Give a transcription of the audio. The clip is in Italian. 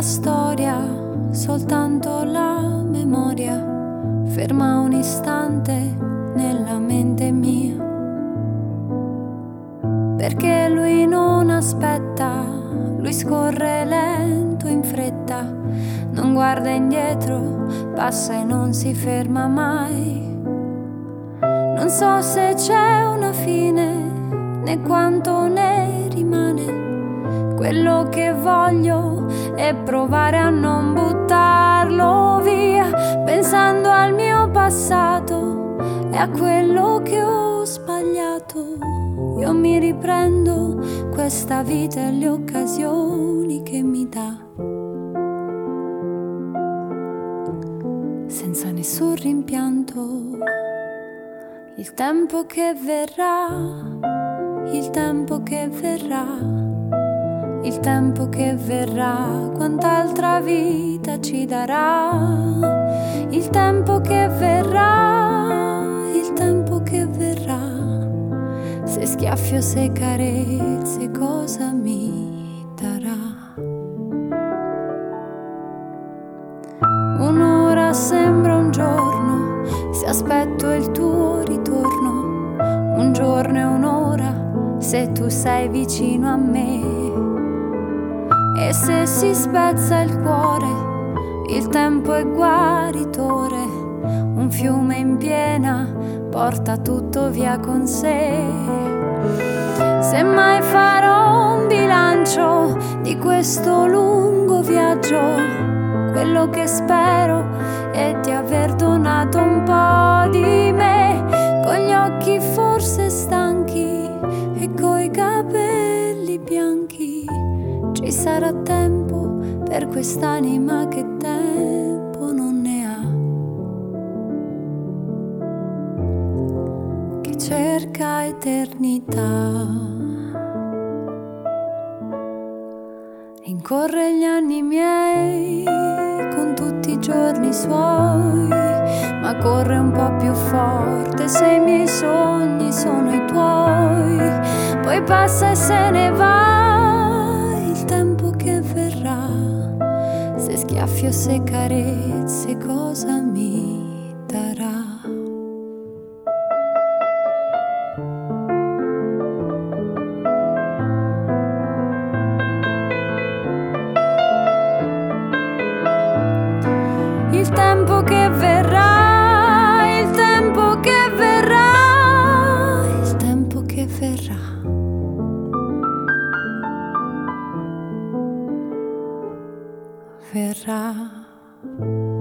la storia, soltanto la memoria ferma un istante nella mente mia, perché lui non aspetta, lui scorre lento in fretta, non guarda indietro, passa e non si ferma mai. Non so se c'è una fine, né quanto ne rimane. Quello che voglio è provare a non buttarlo via, pensando al mio passato e a quello che ho sbagliato. Io mi riprendo questa vita e le occasioni che mi dà, senza nessun rimpianto. Il tempo che verrà, il tempo che verrà, il tempo che verrà, quant'altra vita ci darà. Il tempo che verrà, il tempo che verrà, se schiaffi o se carezze cosa mi darà. Un'ora sembra un giorno, se aspetto il tuo ritorno. Un giorno è un'ora, se tu sei vicino a me. E se si spezza il cuore, il tempo è guaritore. Un fiume in piena porta tutto via con sé. Se mai farò un bilancio di questo lungo viaggio, quello che spero è di aver donato un po' di me, con gli occhi forse stanchi e coi capelli bianchi. Ci sarà tempo per quest'anima che tempo non ne ha, che cerca eternità. Rincorre gli anni miei con tutti i giorni suoi, ma corre un po' più forte se i miei sogni sono i tuoi. Poi passa e se ne va il tempo che verrà, se schiaffi o se carezze cosa mi darà. Il tempo che verrà, il tempo che verrà, il tempo che verrà. Verrà.